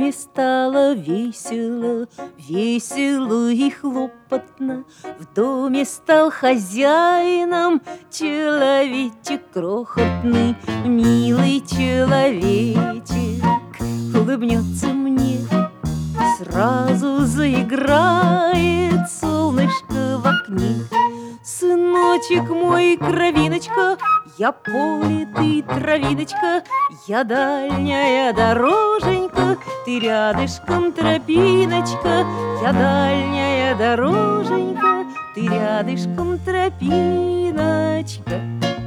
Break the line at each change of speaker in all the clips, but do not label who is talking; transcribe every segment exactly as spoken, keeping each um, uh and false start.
доме стало весело, весело и хлопотно. В доме стал хозяином человечек крохотный, милый человечек. Улыбнется мне, сразу заиграет солнышко в окне. Сыночек мой, кровиночка, я поле, ты травиночка, я дальняя дороженька, ты рядышком тропиночка, я дальняя дороженька, ты рядышком тропиночка.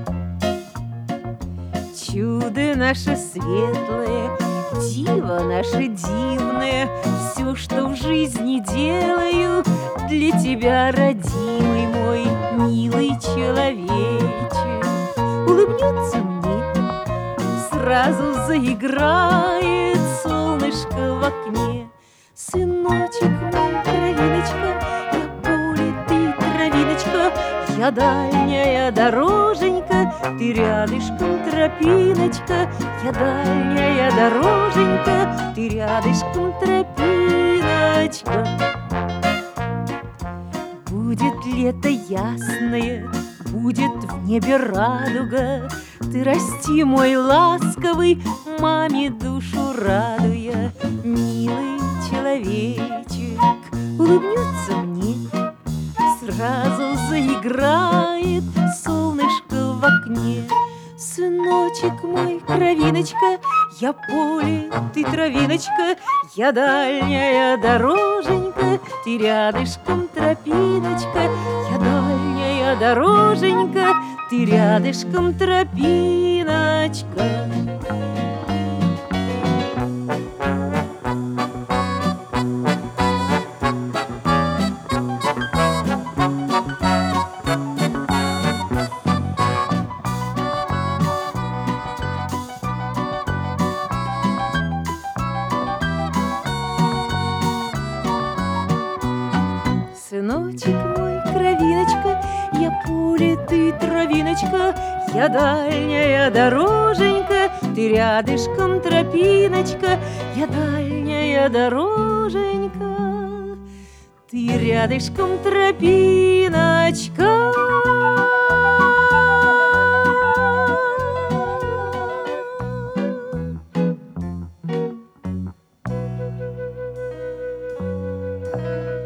Чудо наше светлое, диво наше дивное, все, что в жизни делаю, для тебя, родимый мой, милый человечек. Улыбнется мне, сразу заиграет солнышко в окне. Сыночек мой, кровиночка, я поле, ты травиночка, я дальняя дороженька, ты рядышком тропиночка, я дальняя дороженька, ты рядышком тропиночка. Будет лето ясное, будет в небе радуга, ты расти, мой ласковый, маме душу радуя, милый человечек. Улыбнется мне, сразу заиграет солнышко в окне. Сыночек мой, кровиночка, я поле, ты травиночка, я дальняя дороженька, ты рядышком тропиночка, я дальняя дороженька, ты рядышком тропиночка. Сыночек мой, кровиночка, я поле, ты травиночка, я дальняя дороженька, ты рядышком тропиночка, я дальняя дороженька, ты рядышком тропиночка. Thank you.